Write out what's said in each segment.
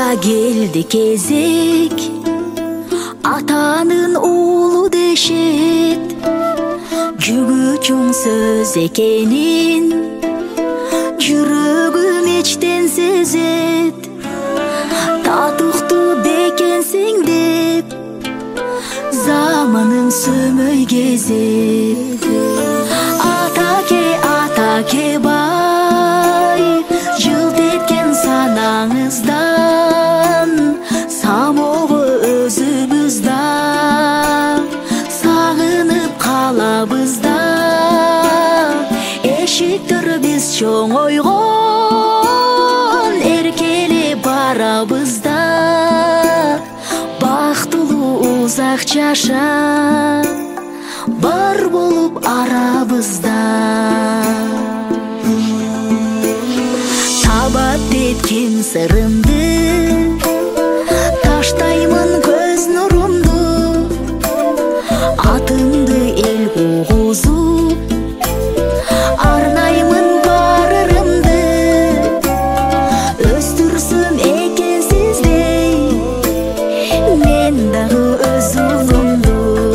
келди кезек, атанын уулу дешет, жүгү чоң сөз экенин жүрөгүм эчтен сезет. Татыктуу бекенсиң деп заманым сөмөй кезет. Атаке бай, жылт эткен санаңыздан, самого өзүбүз да сагынып калабыз да. Эшиктер биз чоңойгон, эркелеп барабыз да. Бактылуу узак жаша, бар болуп арабызда. Табат эткем сырымды, таштаймын көз нурумду, атымды эл куугузуп арнаймын бар ырымды. Өстүрсүм экен сиздей мен дагы өз улумду.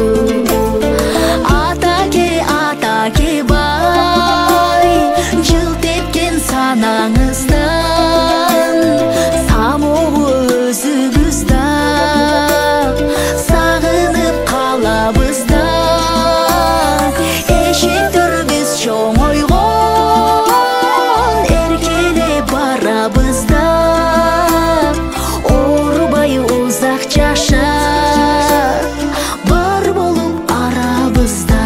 Атаке бай, жылт эткен санаңыздан, самого өзүбүз да сагынып калабыз да. Эшиктер биз чоңойгон, эркелеп барабыз да. Оорубай узак жаша, бар болуп арабызда.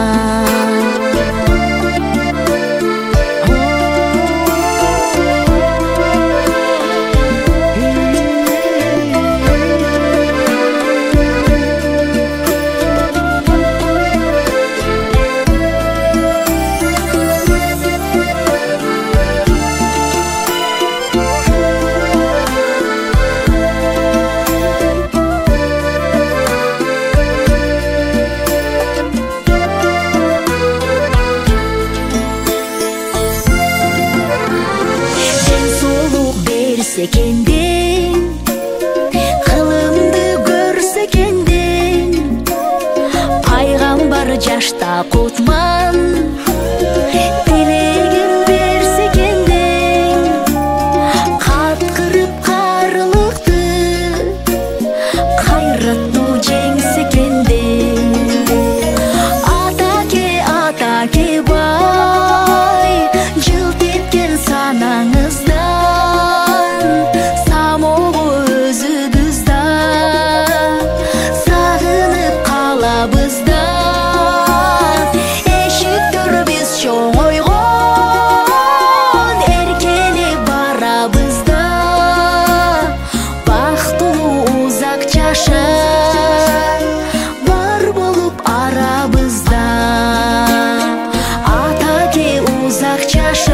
Секенден, кылымды көрсекенден, пайгамбар жашта кутман, тилегин берсекенден, каткырып карылыкты, кайраттуу жеңсекенден. Атаке бай, жылт эткен санаңыздан, самого өзүбүз да сагынып калабыз да. Эшиктер биз чоңойгон, эркелеп барабыз да. Бактылуу узак жаша, бар болуп арабызда. Атаке узак жаша.